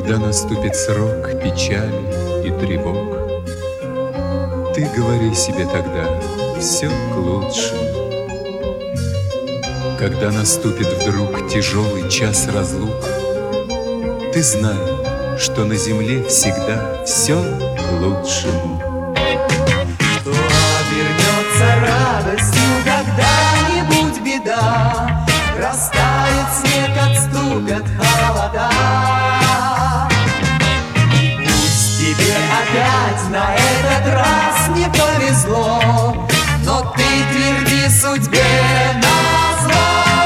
Когда наступит срок печали и тревог, ты говори себе тогда: все к лучшему. Когда наступит вдруг тяжелый час разлук, ты знай, что на земле всегда все к лучшему. Что обернется радостью когда-нибудь беда, растает снег, отступят холода. Пусть тебе опять на этот раз не повезло, но ты тверди судьбе назло.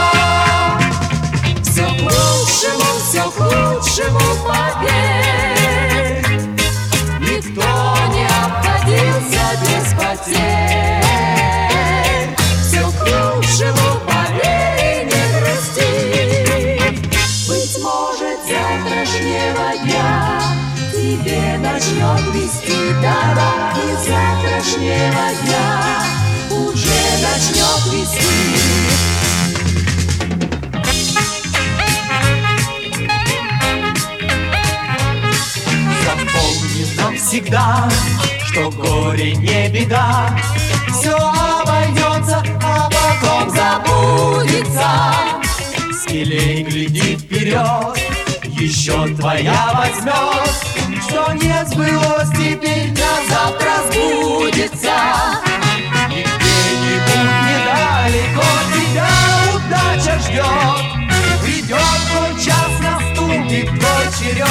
Все к лучшему, поверь. Никто не обходился без потерь. Все к лучшему, поверь, не грусти. Быть может, завтрашнего дня тебе начнет вести дороги. Завтрашнего дня уже начнет вести. Запомни навсегда, что горе не беда, все обойдется, а потом забудется. Смелей гляди вперед, еще твоя возьмет. Что не сбылось, теперь на завтра сбудется. И где-нибудь недалеко тебя удача ждет. Придет твой час, наступит твой черед.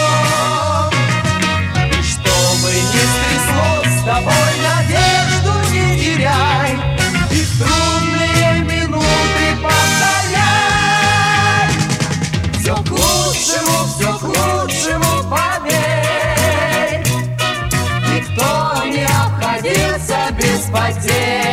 И что бы ни стряслось с тобой, надежду не теряй. И в трудные минуты повторяй. Все к лучшему, поверь. Никто не обходился без потерь.